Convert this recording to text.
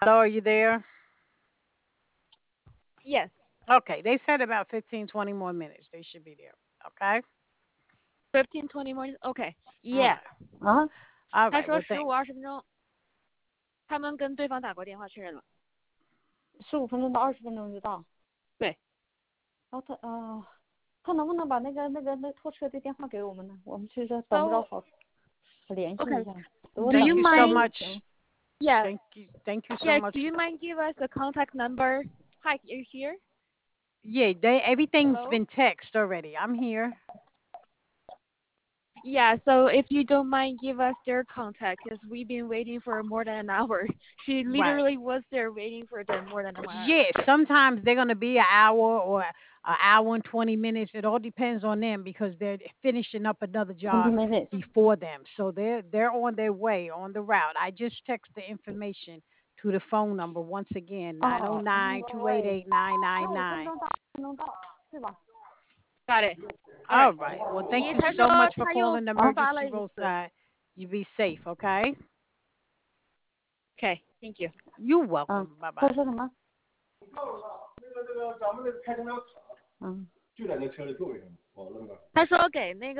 Hello, are you there? Yes. Okay, they said about 15, 20 more minutes. They should be there. Okay? 15, 20 more. Okay. All Yeah. right. 啊， All 他 right. 说 Well, 十 thank. 五20分钟，他们跟对方打过电话确认了。 15分钟到20分钟就到。 对。 然后他能不能把那拖车的电话给我们呢？我们其实等不着好联系一下。我 Do 等 you ，Thank you 一下 so mind? much. 就行。 Yes. Thank you so Yes. much. Do you mind give us the contact number? Hi, are you here? Yeah, everything's Hello? been text already. I'm here. Yeah, so if you don't mind, give us their contact because we've been waiting for more than an hour. She Right. literally was there waiting for them more than an hour. Yeah, sometimes they're gonna be an hour or an hour and 20 minutes. It all depends on them because they're finishing up another 20 job minutes. before them. So they're on their way, on the route. I just text the information to the phone number once again, 909-288-999. 15分钟到，是吧？ Got it. All All right. right. Well, thank 咦， you 他说 so much for 他又 calling the 发了 emergency 一次。 roadside. You be safe, okay? Okay, thank you. You're welcome. Bye 他 bye. 说什么？ 那个咱们那个开空调厂， 嗯。 就在那车的座位上，哦，那个。 他说给那个